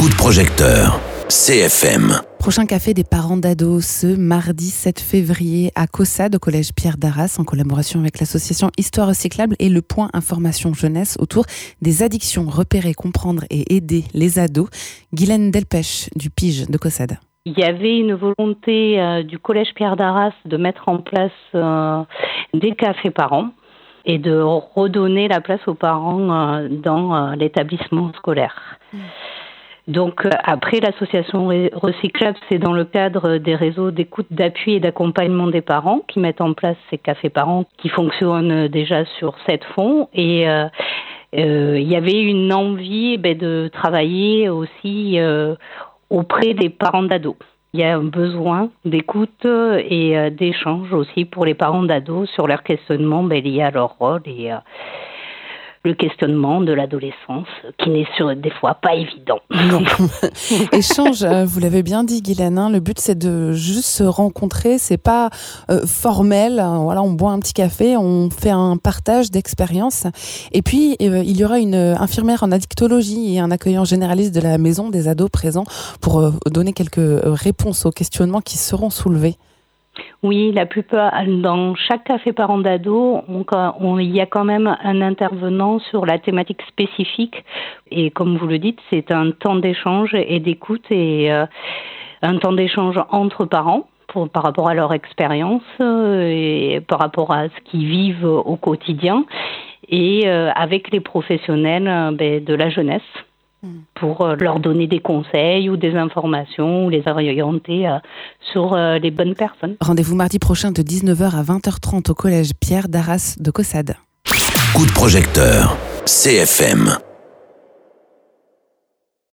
Coup de projecteur, CFM. Prochain café des parents d'ados ce mardi 7 février à Caussade, au collège Pierre d'Arras, en collaboration avec l'association Histoire Recyclable et le point information jeunesse autour des addictions, repérer, comprendre et aider les ados. Guylaine Delpech du Pige de Caussade. Il y avait une volonté du collège Pierre d'Arras de mettre en place des cafés parents et de redonner la place aux parents dans l'établissement scolaire. Donc après, l'association Recyclable, c'est dans le cadre des réseaux d'écoute, d'appui et d'accompagnement des parents qui mettent en place ces cafés parents qui fonctionnent déjà sur 7 fonds. Et il y avait une envie de travailler aussi auprès des parents d'ados. Il y a un besoin d'écoute et d'échange aussi pour les parents d'ados sur leurs questionnements liés à leur rôle et le questionnement de l'adolescence, qui n'est des fois pas évident. Non. Échange, vous l'avez bien dit, Guylaine, le but c'est de juste se rencontrer, c'est pas formel, voilà, on boit un petit café, on fait un partage d'expériences. Et puis, il y aura une infirmière en addictologie et un accueillant généraliste de la maison des ados présents pour donner quelques réponses aux questionnements qui seront soulevés. Oui, la plupart, dans chaque café parents d'ados, il y a quand même un intervenant sur la thématique spécifique. Et comme vous le dites, c'est un temps d'échange et d'écoute et un temps d'échange entre parents par rapport à leur expérience et par rapport à ce qu'ils vivent au quotidien et avec les professionnels de la jeunesse, pour leur donner des conseils ou des informations ou les orienter sur les bonnes personnes. Rendez-vous mardi prochain de 19h à 20h30 au collège Pierre d'Arras de Caussade. Coup de projecteur, CFM.